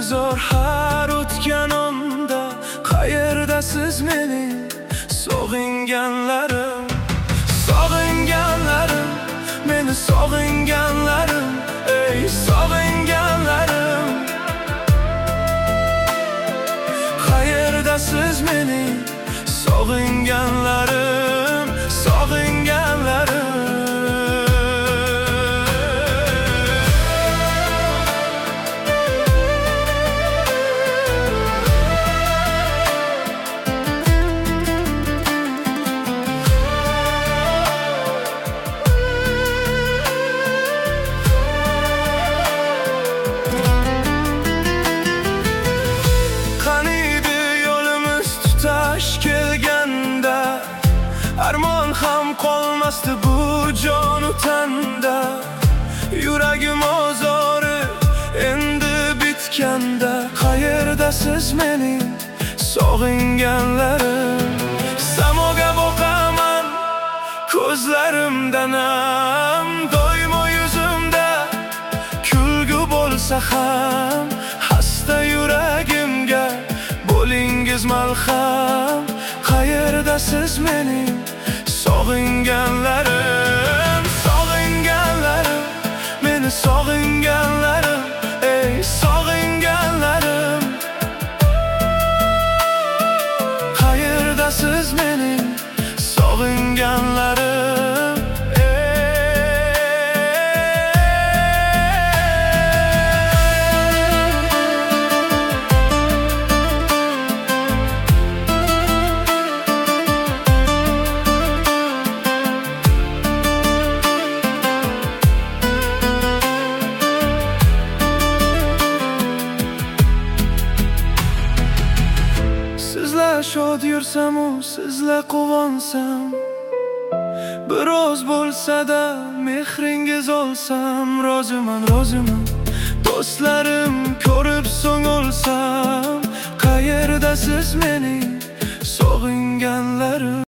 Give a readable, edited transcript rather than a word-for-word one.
zo'r har o'tganimda. Qayerdasiz mening sog'inganlarim? Sog'inganlarim, meni sog'inganlarim, ey sog'inganlarim. Qayerdasiz mening sog'inganlarim, sog'inganlarim. Kelganda armon ham qolmasdi bu jonu tanda. Yuragim ozori endi bitganda. Qayerdasiz mening sog'inganlarim? Samoga boqaman ko'zlarimdan ham, doimo yuzimda kulgu bo'lsa ham. Xasta yuragimga bo'lingiz malham. Qayerdasiz mening sog'inganlarim? Sog'inganlarim, meni sog'inganlarim, ey sog'inganlarim. Qayerdasiz mening sog'inganlarim? Sizlar shod yursamu, sizlar quvansam, biroz bo'lsa-da mehringiz olsam. Roziman, roziman, do'stlarim ko'rib so'ng o'lsam. Qayerdasiz mening sog'inganlarim?